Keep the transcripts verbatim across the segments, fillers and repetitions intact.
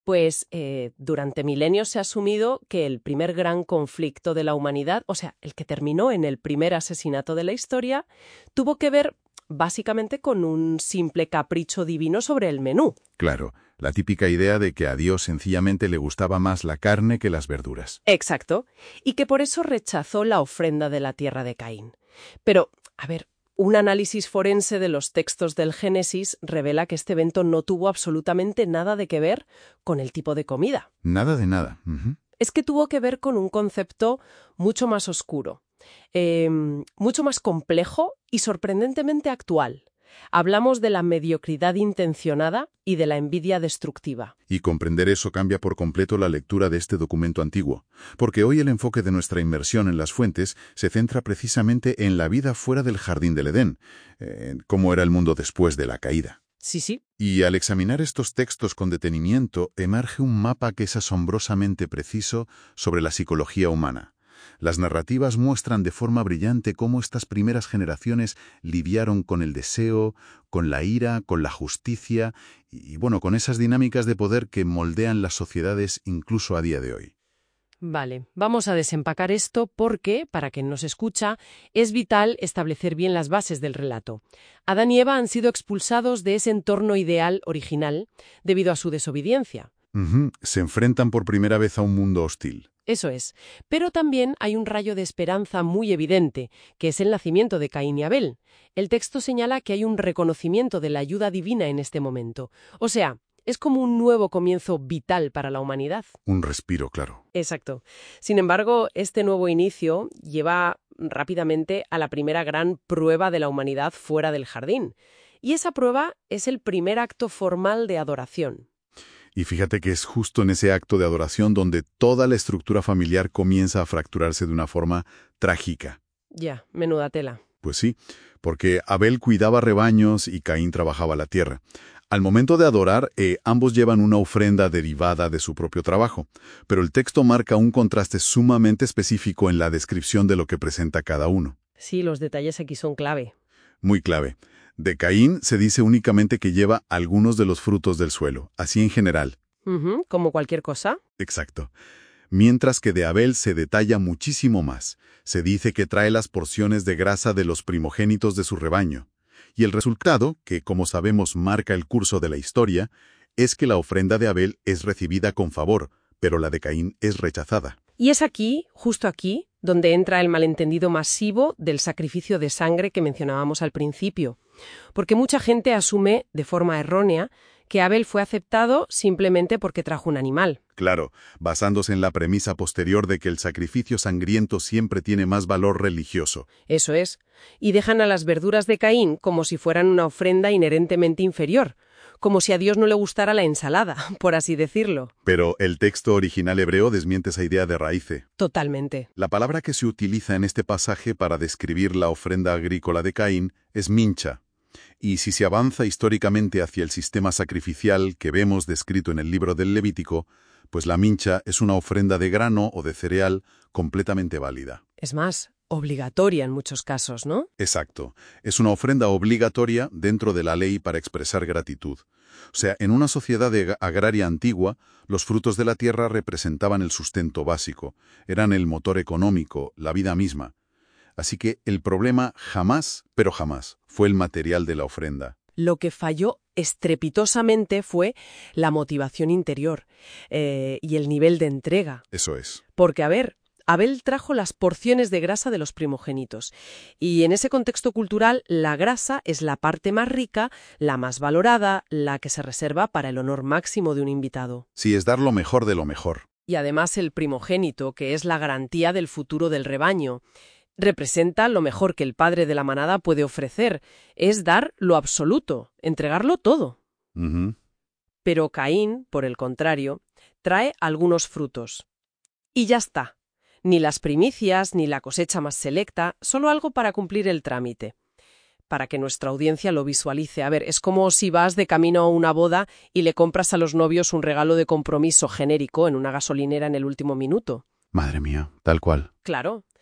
Pues eh, durante milenios se ha asumido que el primer gran conflicto de la humanidad, o sea, el que terminó en el primer asesinato de la historia, tuvo que ver básicamente con un simple capricho divino sobre el menú. Claro, la típica idea de que a Dios sencillamente le gustaba más la carne que las verduras. Exacto, y que por eso rechazó la ofrenda de la tierra de Caín. Pero, a ver, un análisis forense de los textos del Génesis revela que este evento no tuvo absolutamente nada de que ver con el tipo de comida. Nada de nada. Ujú. Es que tuvo que ver con un concepto mucho más oscuro, eh, mucho más complejo y sorprendentemente actual. Hablamos de la mediocridad intencionada y de la envidia destructiva. Y comprender eso cambia por completo la lectura de este documento antiguo, porque hoy el enfoque de nuestra inmersión en las fuentes se centra precisamente en la vida fuera del jardín del Edén, eh, cómo era el mundo después de la caída. Sí, sí. Y al examinar estos textos con detenimiento, emerge un mapa que es asombrosamente preciso sobre la psicología humana. Las narrativas muestran de forma brillante cómo estas primeras generaciones lidiaron con el deseo, con la ira, con la justicia y, bueno, con esas dinámicas de poder que moldean las sociedades incluso a día de hoy. Vale, vamos a desempacar esto porque, para quien nos escucha, es vital establecer bien las bases del relato. Adán y Eva han sido expulsados de ese entorno ideal original debido a su desobediencia. Ujú. Se enfrentan por primera vez a un mundo hostil. Eso es. Pero también hay un rayo de esperanza muy evidente, que es el nacimiento de Caín y Abel. El texto señala que hay un reconocimiento de la ayuda divina en este momento. O sea, es como un nuevo comienzo vital para la humanidad. Un respiro, claro. Exacto. Sin embargo, este nuevo inicio lleva rápidamente a la primera gran prueba de la humanidad fuera del jardín. Y esa prueba es el primer acto formal de adoración. Y fíjate que es justo en ese acto de adoración donde toda la estructura familiar comienza a fracturarse de una forma trágica. Ya, menuda tela. Pues sí, porque Abel cuidaba rebaños y Caín trabajaba la tierra. Al momento de adorar, eh, ambos llevan una ofrenda derivada de su propio trabajo, pero el texto marca un contraste sumamente específico en la descripción de lo que presenta cada uno. Sí, los detalles aquí son clave. Muy clave. De Caín se dice únicamente que lleva algunos de los frutos del suelo, así en general. Ujú, como cualquier cosa. Exacto. Mientras que de Abel se detalla muchísimo más. Se dice que trae las porciones de grasa de los primogénitos de su rebaño. Y el resultado, que como sabemos marca el curso de la historia, es que la ofrenda de Abel es recibida con favor, pero la de Caín es rechazada. Y es aquí, justo aquí, donde entra el malentendido masivo del sacrificio de sangre que mencionábamos al principio. Porque mucha gente asume, de forma errónea, que Abel fue aceptado simplemente porque trajo un animal. Claro, basándose en la premisa posterior de que el sacrificio sangriento siempre tiene más valor religioso. Eso es. Y dejan a las verduras de Caín como si fueran una ofrenda inherentemente inferior, como si a Dios no le gustara la ensalada, por así decirlo. Pero el texto original hebreo desmiente esa idea de raíz. Totalmente. La palabra que se utiliza en este pasaje para describir la ofrenda agrícola de Caín es mincha. Y si se avanza históricamente hacia el sistema sacrificial que vemos descrito en el libro del Levítico, pues la mincha es una ofrenda de grano o de cereal completamente válida. Es más, obligatoria en muchos casos, ¿no? Exacto. Es una ofrenda obligatoria dentro de la ley para expresar gratitud. O sea, en una sociedad agraria antigua, los frutos de la tierra representaban el sustento básico, eran el motor económico, la vida misma. Así que el problema jamás, pero jamás, fue el material de la ofrenda. Lo que falló estrepitosamente fue la motivación interior eh, y el nivel de entrega. Eso es. Porque, a ver, Abel trajo las porciones de grasa de los primogénitos. Y en ese contexto cultural, la grasa es la parte más rica, la más valorada, la que se reserva para el honor máximo de un invitado. Sí, es dar lo mejor de lo mejor. Y además el primogénito, que es la garantía del futuro del rebaño. Representa lo mejor que el padre de la manada puede ofrecer, es dar lo absoluto, entregarlo todo. Uh-huh. Pero Caín, por el contrario, trae algunos frutos. Y ya está. Ni las primicias, ni la cosecha más selecta, solo algo para cumplir el trámite. Para que nuestra audiencia lo visualice. A ver, es como si vas de camino a una boda y le compras a los novios un regalo de compromiso genérico en una gasolinera en el último minuto. Madre mía, tal cual. Claro.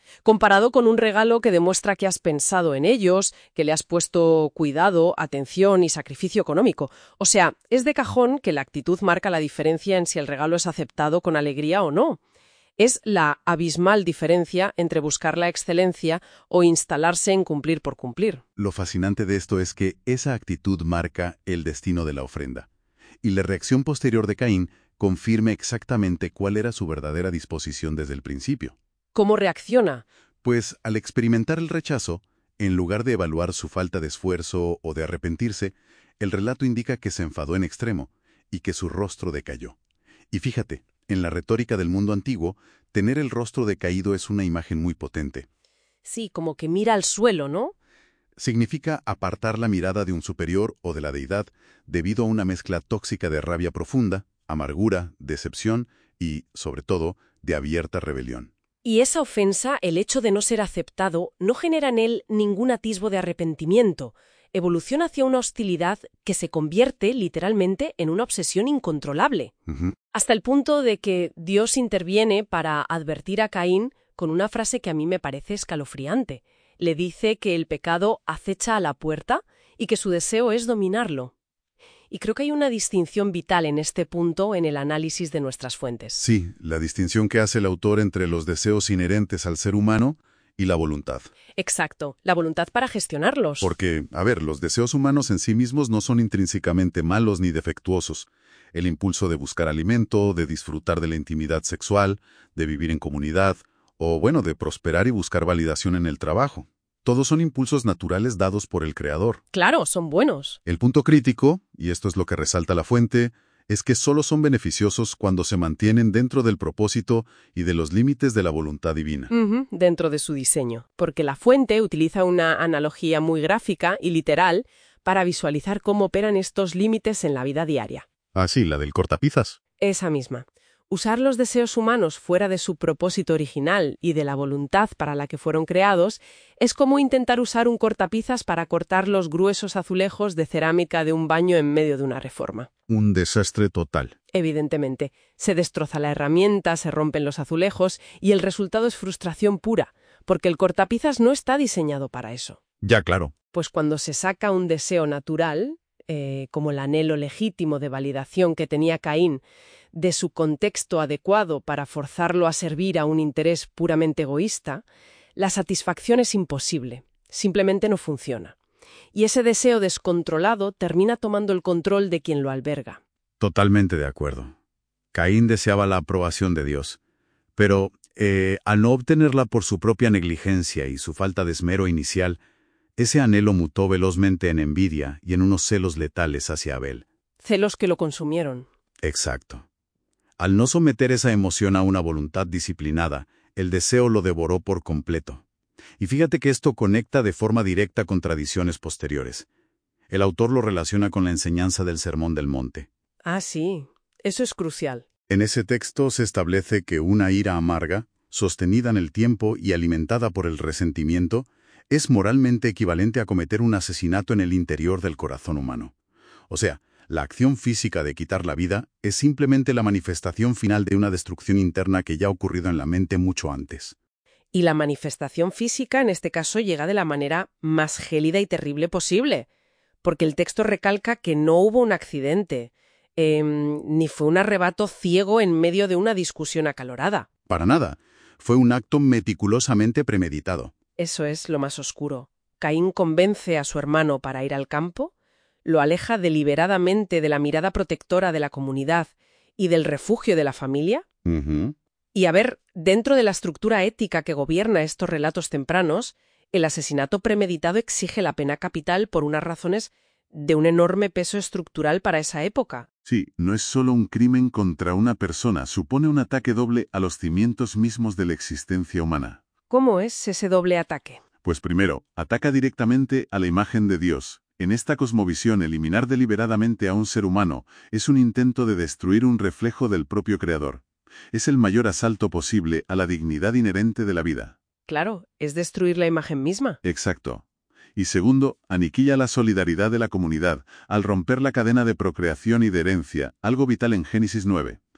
comparado con un regalo que demuestra que has pensado en ellos, que le has puesto cuidado, atención y sacrificio económico. O sea, es de cajón que la actitud marca la diferencia en si el regalo es aceptado con alegría o no. Es la abismal diferencia entre buscar la excelencia o instalarse en cumplir por cumplir. Lo fascinante de esto es que esa actitud marca el destino de la ofrenda. Y la reacción posterior de Caín confirma exactamente cuál era su verdadera disposición desde el principio. ¿Cómo reacciona? Pues al experimentar el rechazo, en lugar de evaluar su falta de esfuerzo o de arrepentirse, el relato indica que se enfadó en extremo y que su rostro decayó. Y fíjate, en la retórica del mundo antiguo, tener el rostro decaído es una imagen muy potente. Sí, como que mira al suelo, ¿no? Significa apartar la mirada de un superior o de la deidad debido a una mezcla tóxica de rabia profunda, amargura, decepción y, sobre todo, de abierta rebelión. Y esa ofensa, el hecho de no ser aceptado, no genera en él ningún atisbo de arrepentimiento. Evoluciona hacia una hostilidad que se convierte, literalmente, en una obsesión incontrolable. Uh-huh. Hasta el punto de que Dios interviene para advertir a Caín con una frase que a mí me parece escalofriante. Le dice que el pecado acecha a la puerta y que su deseo es dominarlo. Y creo que hay una distinción vital en este punto en el análisis de nuestras fuentes. Sí, la distinción que hace el autor entre los deseos inherentes al ser humano y la voluntad. Exacto, la voluntad para gestionarlos. Porque, a ver, los deseos humanos en sí mismos no son intrínsecamente malos ni defectuosos. El impulso de buscar alimento, de disfrutar de la intimidad sexual, de vivir en comunidad, o bueno, de prosperar y buscar validación en el trabajo. Todos son impulsos naturales dados por el Creador. Claro, son buenos. El punto crítico, y esto es lo que resalta la fuente, es que solo son beneficiosos cuando se mantienen dentro del propósito y de los límites de la voluntad divina. Uh-huh, dentro de su diseño. Porque la fuente utiliza una analogía muy gráfica y literal para visualizar cómo operan estos límites en la vida diaria. Ah, sí, la del cortapisas. Esa misma. Usar los deseos humanos fuera de su propósito original y de la voluntad para la que fueron creados es como intentar usar un cortapisas para cortar los gruesos azulejos de cerámica de un baño en medio de una reforma. Un desastre total. Evidentemente, se destroza la herramienta, se rompen los azulejos y el resultado es frustración pura, porque el cortapisas no está diseñado para eso. Ya, claro. Pues cuando se saca un deseo natural, eh, como el anhelo legítimo de validación que tenía Caín, de su contexto adecuado para forzarlo a servir a un interés puramente egoísta, la satisfacción es imposible, simplemente no funciona. Y ese deseo descontrolado termina tomando el control de quien lo alberga. Totalmente de acuerdo. Caín deseaba la aprobación de Dios, pero eh, al no obtenerla por su propia negligencia y su falta de esmero inicial, ese anhelo mutó velozmente en envidia y en unos celos letales hacia Abel. Celos que lo consumieron. Exacto. Al no someter esa emoción a una voluntad disciplinada, el deseo lo devoró por completo. Y fíjate que esto conecta de forma directa con tradiciones posteriores. El autor lo relaciona con la enseñanza del Sermón del Monte. Ah, sí. Eso es crucial. En ese texto se establece que una ira amarga, sostenida en el tiempo y alimentada por el resentimiento, es moralmente equivalente a cometer un asesinato en el interior del corazón humano. O sea, la acción física de quitar la vida es simplemente la manifestación final de una destrucción interna que ya ha ocurrido en la mente mucho antes. Y la manifestación física, en este caso, llega de la manera más gélida y terrible posible, porque el texto recalca que no hubo un accidente, eh, ni fue un arrebato ciego en medio de una discusión acalorada. Para nada. Fue un acto meticulosamente premeditado. Eso es lo más oscuro. Caín convence a su hermano para ir al campo, lo aleja deliberadamente de la mirada protectora de la comunidad y del refugio de la familia. Uh-huh. Y a ver, dentro de la estructura ética que gobierna estos relatos tempranos, el asesinato premeditado exige la pena capital por unas razones de un enorme peso estructural para esa época. Sí, no es solo un crimen contra una persona, supone un ataque doble a los cimientos mismos de la existencia humana. ¿Cómo es ese doble ataque? Pues primero, ataca directamente a la imagen de Dios. En esta cosmovisión, eliminar deliberadamente a un ser humano es un intento de destruir un reflejo del propio Creador. Es el mayor asalto posible a la dignidad inherente de la vida. Claro, es destruir la imagen misma. Exacto. Y segundo, aniquila la solidaridad de la comunidad al romper la cadena de procreación y de herencia, algo vital en Génesis nueve.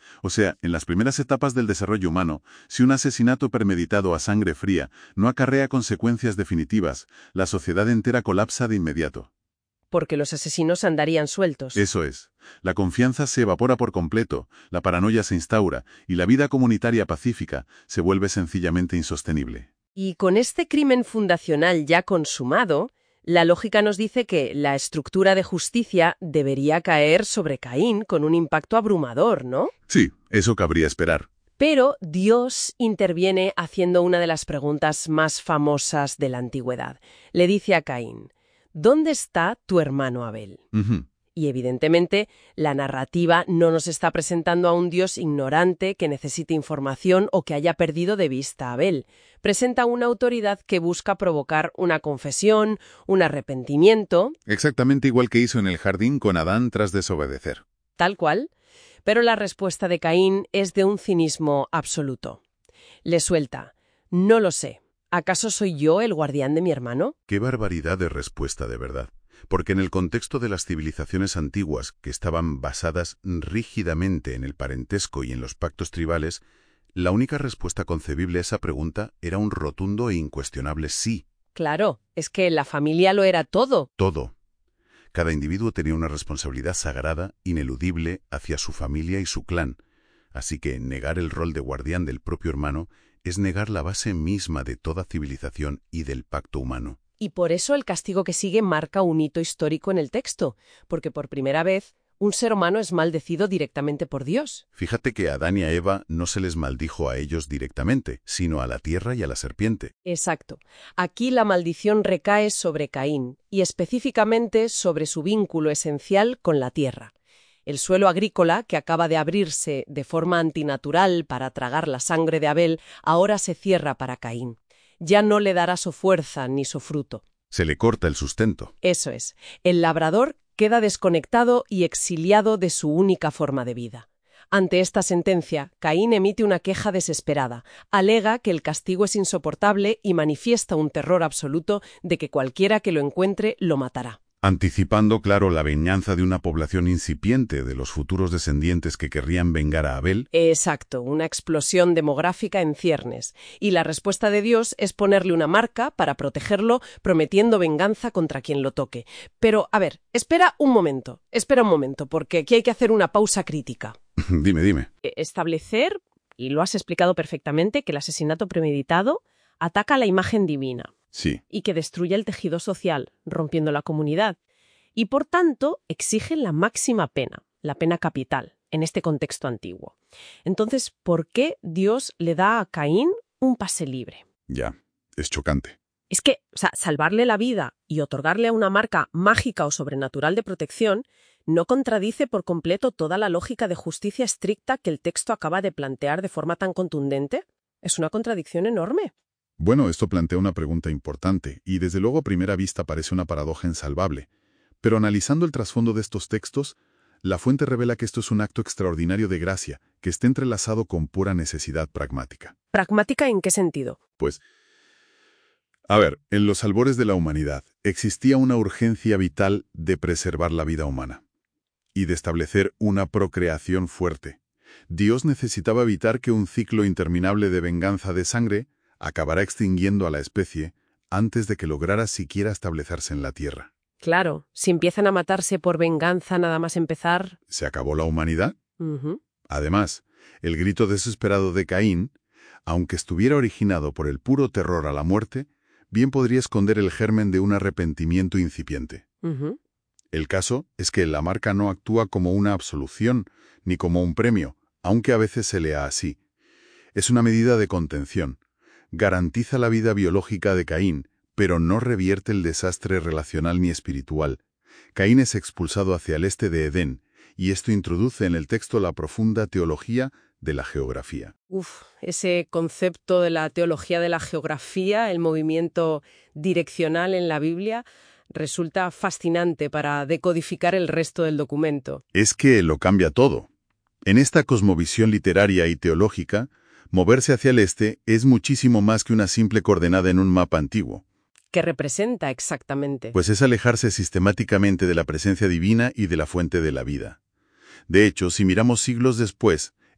O sea, en las primeras etapas del desarrollo humano, si un asesinato premeditado a sangre fría no acarrea consecuencias definitivas, la sociedad entera colapsa de inmediato. Porque los asesinos andarían sueltos. Eso es. La confianza se evapora por completo, la paranoia se instaura y la vida comunitaria pacífica se vuelve sencillamente insostenible. Y con este crimen fundacional ya consumado, la lógica nos dice que la estructura de justicia debería caer sobre Caín con un impacto abrumador, ¿no? Sí, eso cabría esperar. Pero Dios interviene haciendo una de las preguntas más famosas de la antigüedad. Le dice a Caín: ¿dónde está tu hermano Abel? Uh-huh. Y evidentemente la narrativa no nos está presentando a un Dios ignorante que necesite información o que haya perdido de vista a Abel. Presenta una autoridad que busca provocar una confesión, un arrepentimiento. Exactamente igual que hizo en el jardín con Adán tras desobedecer. Tal cual. Pero la respuesta de Caín es de un cinismo absoluto. Le suelta: no lo sé. ¿Acaso soy yo el guardián de mi hermano? Qué barbaridad de respuesta, de verdad. Porque en el contexto de las civilizaciones antiguas, que estaban basadas rígidamente en el parentesco y en los pactos tribales, la única respuesta concebible a esa pregunta era un rotundo e incuestionable sí. Claro, es que la familia lo era todo. Todo. Cada individuo tenía una responsabilidad sagrada, ineludible, hacia su familia y su clan. Así que negar el rol de guardián del propio hermano es negar la base misma de toda civilización y del pacto humano. Y por eso el castigo que sigue marca un hito histórico en el texto, porque por primera vez un ser humano es maldecido directamente por Dios. Fíjate que a Adán y a Eva no se les maldijo a ellos directamente, sino a la tierra y a la serpiente. Exacto. Aquí la maldición recae sobre Caín, y específicamente sobre su vínculo esencial con la tierra. El suelo agrícola, que acaba de abrirse de forma antinatural para tragar la sangre de Abel, ahora se cierra para Caín. Ya no le dará su fuerza ni su fruto. Se le corta el sustento. Eso es. El labrador queda desconectado y exiliado de su única forma de vida. Ante esta sentencia, Caín emite una queja desesperada, alega que el castigo es insoportable y manifiesta un terror absoluto de que cualquiera que lo encuentre lo matará. Anticipando, claro, la venganza de una población incipiente de los futuros descendientes que querrían vengar a Abel. Exacto, una explosión demográfica en ciernes. Y la respuesta de Dios es ponerle una marca para protegerlo, prometiendo venganza contra quien lo toque. Pero, a ver, espera un momento, espera un momento, porque aquí hay que hacer una pausa crítica. Dime, dime. Establecer, y lo has explicado perfectamente, que el asesinato premeditado ataca la imagen divina. Sí. Y que destruye el tejido social, rompiendo la comunidad. Y, por tanto, exige la máxima pena, la pena capital, en este contexto antiguo. Entonces, ¿por qué Dios le da a Caín un pase libre? Ya, es chocante. Es que, o sea, salvarle la vida y otorgarle una marca mágica o sobrenatural de protección no contradice por completo toda la lógica de justicia estricta que el texto acaba de plantear de forma tan contundente. Es una contradicción enorme. Bueno, esto plantea una pregunta importante, y desde luego a primera vista parece una paradoja insalvable. Pero analizando el trasfondo de estos textos, la fuente revela que esto es un acto extraordinario de gracia, que está entrelazado con pura necesidad pragmática. ¿Pragmática en qué sentido? Pues, a ver, en los albores de la humanidad existía una urgencia vital de preservar la vida humana y de establecer una procreación fuerte. Dios necesitaba evitar que un ciclo interminable de venganza de sangre acabará extinguiendo a la especie antes de que lograra siquiera establecerse en la Tierra. Claro, si empiezan a matarse por venganza nada más empezar... ¿Se acabó la humanidad? Uh-huh. Además, el grito desesperado de Caín, aunque estuviera originado por el puro terror a la muerte, bien podría esconder el germen de un arrepentimiento incipiente. Uh-huh. El caso es que la marca no actúa como una absolución ni como un premio, aunque a veces se lea así. Es una medida de contención. Garantiza la vida biológica de Caín, pero no revierte el desastre relacional ni espiritual. Caín es expulsado hacia el este de Edén, y esto introduce en el texto la profunda teología de la geografía. Uf, ese concepto de la teología de la geografía, el movimiento direccional en la Biblia, resulta fascinante para decodificar el resto del documento. Es que lo cambia todo. En esta cosmovisión literaria y teológica, moverse hacia el este es muchísimo más que una simple coordenada en un mapa antiguo. ¿Qué representa exactamente? Pues es alejarse sistemáticamente de la presencia divina y de la fuente de la vida. De hecho, si miramos siglos después,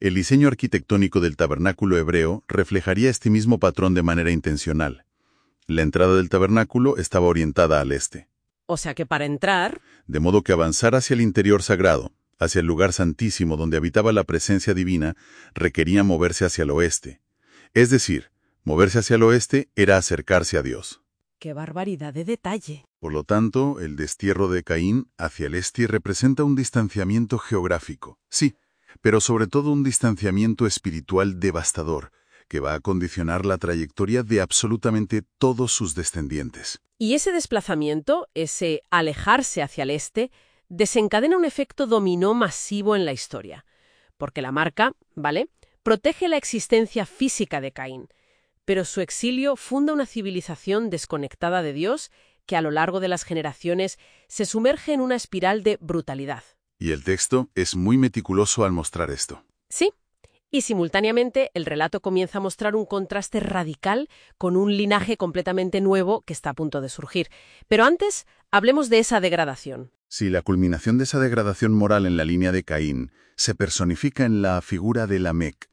El diseño arquitectónico del tabernáculo hebreo reflejaría este mismo patrón de manera intencional. La entrada del tabernáculo estaba orientada al este. O sea que para entrar... De modo que avanzar hacia el interior sagrado, hacia el lugar santísimo donde habitaba la presencia divina, requería moverse hacia el oeste. Es decir, moverse hacia el oeste era acercarse a Dios. ¡Qué barbaridad de detalle! Por lo tanto, el destierro de Caín hacia el este representa un distanciamiento geográfico, sí, pero sobre todo un distanciamiento espiritual devastador, que va a condicionar la trayectoria de absolutamente todos sus descendientes. Y ese desplazamiento, ese alejarse hacia el este, desencadena un efecto dominó masivo en la historia. Porque la marca, ¿vale?, protege la existencia física de Caín, pero su exilio funda una civilización desconectada de Dios que a lo largo de las generaciones se sumerge en una espiral de brutalidad. Y el texto es muy meticuloso al mostrar esto. Sí. Y simultáneamente el relato comienza a mostrar un contraste radical con un linaje completamente nuevo que está a punto de surgir. Pero antes, hablemos de esa degradación. Sí, la culminación de esa degradación moral en la línea de Caín se personifica en la figura de Lamec.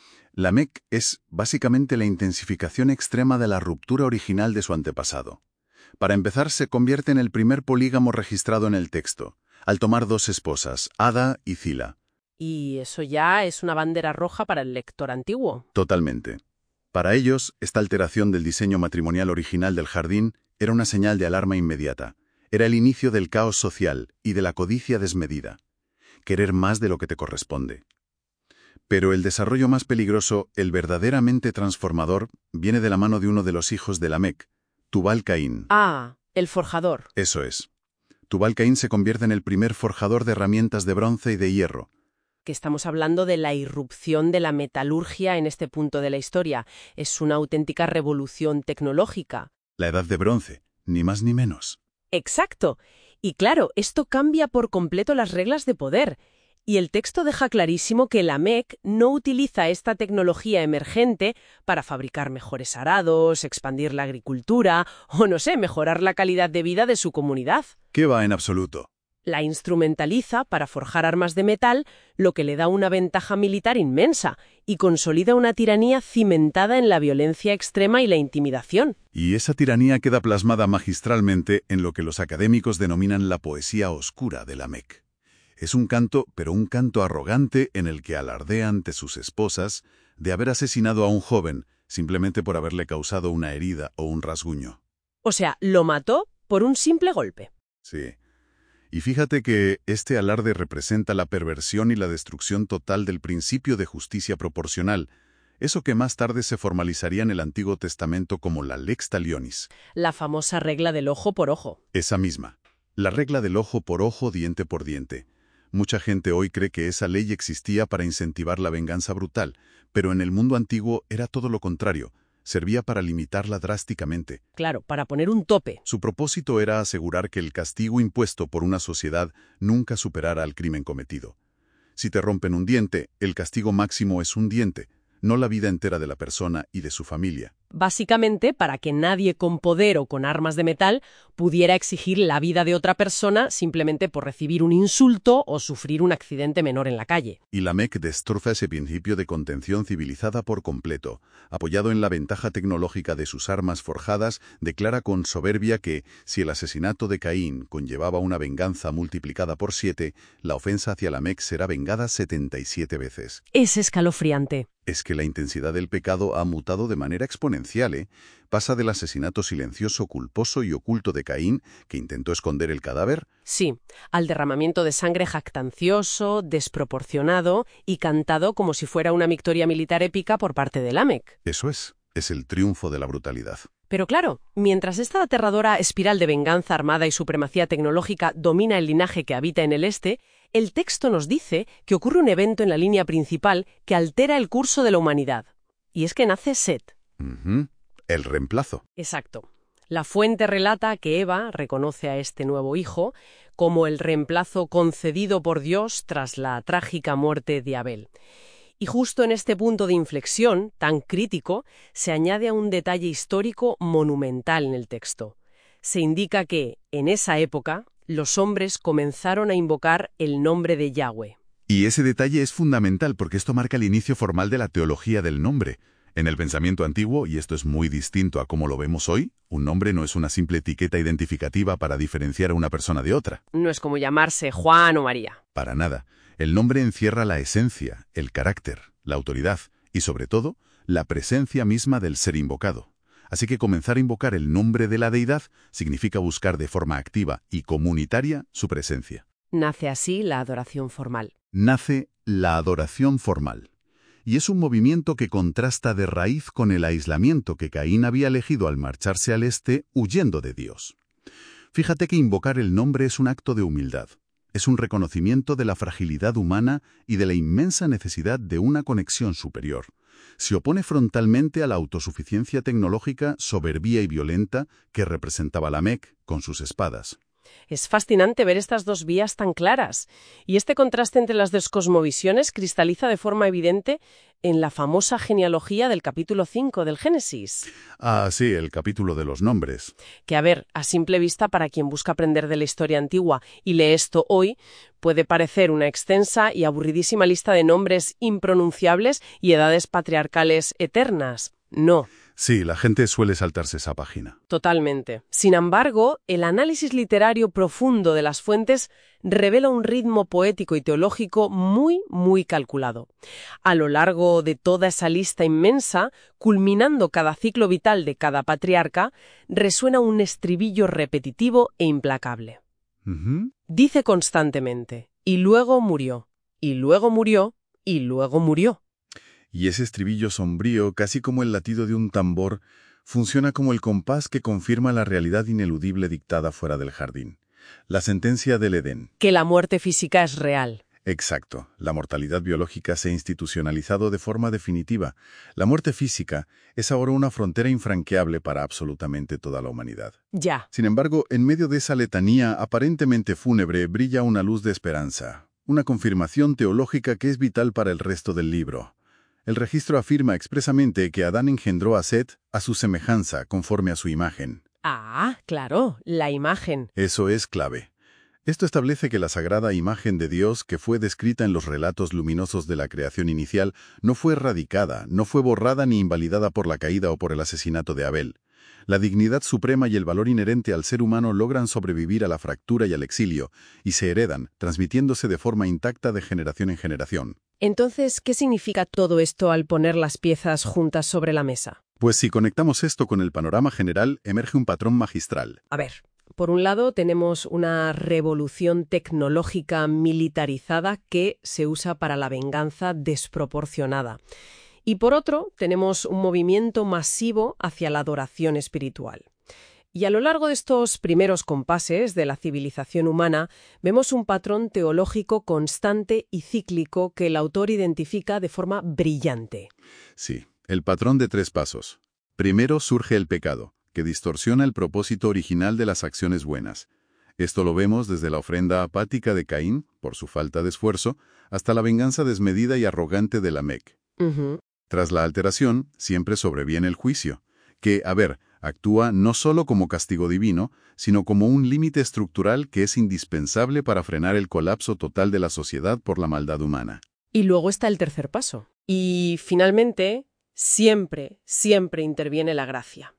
Lamec es básicamente la intensificación extrema de la ruptura original de su antepasado. Para empezar, se convierte en el primer polígamo registrado en el texto, al tomar dos esposas, Ada y Zila. Y eso ya es una bandera roja para el lector antiguo. Totalmente. Para ellos, esta alteración del diseño matrimonial original del jardín era una señal de alarma inmediata. Era el inicio del caos social y de la codicia desmedida. Querer más de lo que te corresponde. Pero el desarrollo más peligroso, el verdaderamente transformador, viene de la mano de uno de los hijos de Lamec, Tubal-Caín. Ah, el forjador. Eso es. Tubal-Caín se convierte en el primer forjador de herramientas de bronce y de hierro. Que estamos hablando de la irrupción de la metalurgia en este punto de la historia. Es una auténtica revolución tecnológica. La edad de bronce, ni más ni menos. Exacto. Y claro, esto cambia por completo las reglas de poder. Y el texto deja clarísimo que Lamec no utiliza esta tecnología emergente para fabricar mejores arados, expandir la agricultura o, no sé, mejorar la calidad de vida de su comunidad. ¿Qué va en absoluto? La instrumentaliza para forjar armas de metal, lo que le da una ventaja militar inmensa y consolida una tiranía cimentada en la violencia extrema y la intimidación. Y esa tiranía queda plasmada magistralmente en lo que los académicos denominan la poesía oscura de Lamec. Es un canto, pero un canto arrogante en el que alardea ante sus esposas de haber asesinado a un joven simplemente por haberle causado una herida o un rasguño. O sea, lo mató por un simple golpe. Sí. Y fíjate que este alarde representa la perversión y la destrucción total del principio de justicia proporcional, eso que más tarde se formalizaría en el Antiguo Testamento como la lex talionis. La famosa regla del ojo por ojo. Esa misma. La regla del ojo por ojo, diente por diente. Mucha gente hoy cree que esa ley existía para incentivar la venganza brutal, pero en el mundo antiguo era todo lo contrario. Servía para limitarla drásticamente. Claro, para poner un tope. Su propósito era asegurar que el castigo impuesto por una sociedad nunca superara al crimen cometido. Si te rompen un diente, el castigo máximo es un diente, no la vida entera de la persona y de su familia. Básicamente para que nadie con poder o con armas de metal pudiera exigir la vida de otra persona simplemente por recibir un insulto o sufrir un accidente menor en la calle. Y Lamec destroza ese principio de contención civilizada por completo. Apoyado en la ventaja tecnológica de sus armas forjadas, declara con soberbia que, si el asesinato de Caín conllevaba una venganza multiplicada por siete, la ofensa hacia Lamec será vengada setenta y siete veces. Es escalofriante. Es que la intensidad del pecado ha mutado de manera exponencial, ¿eh? Pasa del asesinato silencioso, culposo y oculto de Caín, que intentó esconder el cadáver. Sí, al derramamiento de sangre jactancioso, desproporcionado y cantado como si fuera una victoria militar épica por parte de Lamec. Eso es, es el triunfo de la brutalidad. Pero claro, mientras esta aterradora espiral de venganza armada y supremacía tecnológica domina el linaje que habita en el este, el texto nos dice que ocurre un evento en la línea principal que altera el curso de la humanidad. Y es que nace Set. Uh-huh. El reemplazo. Exacto. La fuente relata que Eva reconoce a este nuevo hijo como el reemplazo concedido por Dios tras la trágica muerte de Abel. Y justo en este punto de inflexión, tan crítico, se añade a un detalle histórico monumental en el texto. Se indica que, en esa época, los hombres comenzaron a invocar el nombre de Yahweh. Y ese detalle es fundamental porque esto marca el inicio formal de la teología del nombre. En el pensamiento antiguo, y esto es muy distinto a cómo lo vemos hoy, un nombre no es una simple etiqueta identificativa para diferenciar a una persona de otra. No es como llamarse Juan o María. Para nada. El nombre encierra la esencia, el carácter, la autoridad y, sobre todo, la presencia misma del ser invocado. Así que comenzar a invocar el nombre de la deidad significa buscar de forma activa y comunitaria su presencia. Nace así la adoración formal. Nace la adoración formal. Y es un movimiento que contrasta de raíz con el aislamiento que Caín había elegido al marcharse al este huyendo de Dios. Fíjate que invocar el nombre es un acto de humildad. Es un reconocimiento de la fragilidad humana y de la inmensa necesidad de una conexión superior. Se opone frontalmente a la autosuficiencia tecnológica soberbia y violenta que representaba Lamec con sus espadas. Es fascinante ver estas dos vías tan claras, y este contraste entre las dos cosmovisiones cristaliza de forma evidente en la famosa genealogía del capítulo cinco del Génesis. Ah, sí, el capítulo de los nombres. Que, a ver, a simple vista, para quien busca aprender de la historia antigua y lee esto hoy, puede parecer una extensa y aburridísima lista de nombres impronunciables y edades patriarcales eternas. No. Sí, la gente suele saltarse esa página. Totalmente. Sin embargo, el análisis literario profundo de las fuentes revela un ritmo poético y teológico muy, muy calculado. A lo largo de toda esa lista inmensa, culminando cada ciclo vital de cada patriarca, resuena un estribillo repetitivo e implacable. Uh-huh. Dice constantemente, y luego murió, y luego murió, y luego murió. Y ese estribillo sombrío, casi como el latido de un tambor, funciona como el compás que confirma la realidad ineludible dictada fuera del jardín. La sentencia del Edén. Que la muerte física es real. Exacto. La mortalidad biológica se ha institucionalizado de forma definitiva. La muerte física es ahora una frontera infranqueable para absolutamente toda la humanidad. Ya. Sin embargo, en medio de esa letanía aparentemente fúnebre brilla una luz de esperanza, una confirmación teológica que es vital para el resto del libro. El registro afirma expresamente que Adán engendró a Set a su semejanza, conforme a su imagen. Ah, claro, la imagen. Eso es clave. Esto establece que la sagrada imagen de Dios que fue descrita en los relatos luminosos de la creación inicial no fue erradicada, no fue borrada ni invalidada por la caída o por el asesinato de Abel. La dignidad suprema y el valor inherente al ser humano logran sobrevivir a la fractura y al exilio, y se heredan, transmitiéndose de forma intacta de generación en generación. Entonces, ¿qué significa todo esto al poner las piezas juntas sobre la mesa? Pues si conectamos esto con el panorama general, emerge un patrón magistral. A ver, por un lado tenemos una revolución tecnológica militarizada que se usa para la venganza desproporcionada. Y por otro, tenemos un movimiento masivo hacia la adoración espiritual. Y a lo largo de estos primeros compases de la civilización humana, vemos un patrón teológico constante y cíclico que el autor identifica de forma brillante. Sí, el patrón de tres pasos. Primero surge el pecado, que distorsiona el propósito original de las acciones buenas. Esto lo vemos desde la ofrenda apática de Caín, por su falta de esfuerzo, hasta la venganza desmedida y arrogante de Lamec. Uh-huh. Tras la alteración, siempre sobreviene el juicio, que, a ver, actúa no solo como castigo divino, sino como un límite estructural que es indispensable para frenar el colapso total de la sociedad por la maldad humana. Y luego está el tercer paso. Y finalmente, siempre, siempre interviene la gracia.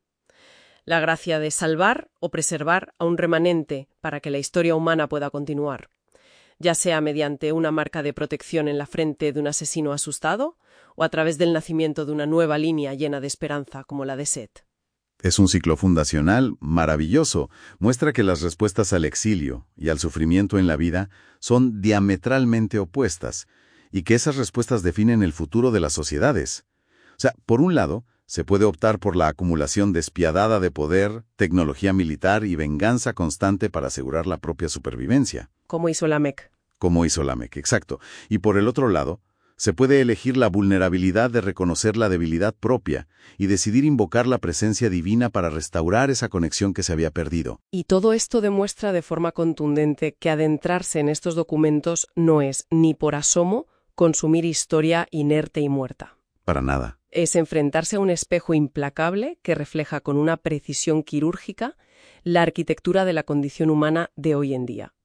La gracia de salvar o preservar a un remanente para que la historia humana pueda continuar, ya sea mediante una marca de protección en la frente de un asesino asustado o a través del nacimiento de una nueva línea llena de esperanza como la de Set. Es un ciclo fundacional maravilloso. Muestra que las respuestas al exilio y al sufrimiento en la vida son diametralmente opuestas y que esas respuestas definen el futuro de las sociedades. O sea, por un lado, se puede optar por la acumulación despiadada de poder, tecnología militar y venganza constante para asegurar la propia supervivencia. Como hizo Lamec. Como hizo Lamec, exacto. Y por el otro lado, se puede elegir la vulnerabilidad de reconocer la debilidad propia y decidir invocar la presencia divina para restaurar esa conexión que se había perdido. Y todo esto demuestra de forma contundente que adentrarse en estos documentos no es, ni por asomo, consumir historia inerte y muerta. Para nada. Es enfrentarse a un espejo implacable que refleja con una precisión quirúrgica la arquitectura de la condición humana de hoy en día.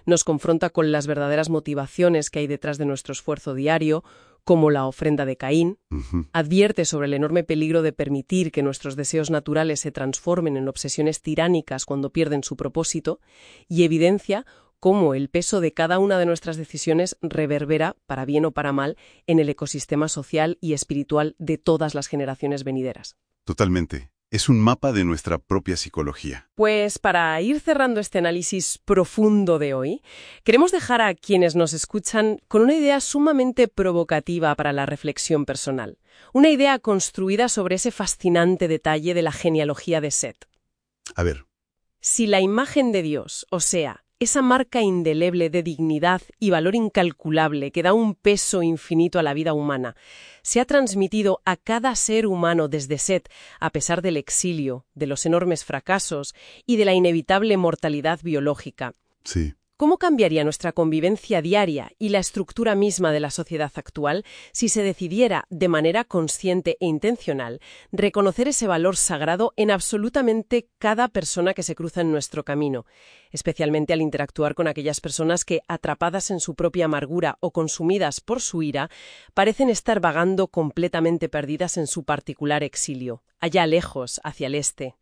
nos confronta con las verdaderas motivaciones que hay detrás de nuestro esfuerzo diario, como la ofrenda de Caín, Ujú. advierte sobre el enorme peligro de permitir que nuestros deseos naturales se transformen en obsesiones tiránicas cuando pierden su propósito, y evidencia cómo el peso de cada una de nuestras decisiones reverbera, para bien o para mal, en el ecosistema social y espiritual de todas las generaciones venideras. Totalmente. Es un mapa de nuestra propia psicología. Pues para ir cerrando este análisis profundo de hoy, queremos dejar a quienes nos escuchan con una idea sumamente provocativa para la reflexión personal. Una idea construida sobre ese fascinante detalle de la genealogía de Set. A ver, Si la imagen de Dios, o sea, esa marca indeleble de dignidad y valor incalculable que da un peso infinito a la vida humana, se ha transmitido a cada ser humano desde Set, a pesar del exilio, de los enormes fracasos y de la inevitable mortalidad biológica, sí. ¿cómo cambiaría nuestra convivencia diaria y la estructura misma de la sociedad actual si se decidiera, de manera consciente e intencional, reconocer ese valor sagrado en absolutamente cada persona que se cruza en nuestro camino, especialmente al interactuar con aquellas personas que, atrapadas en su propia amargura o consumidas por su ira, parecen estar vagando completamente perdidas en su particular exilio, allá lejos, hacia el este,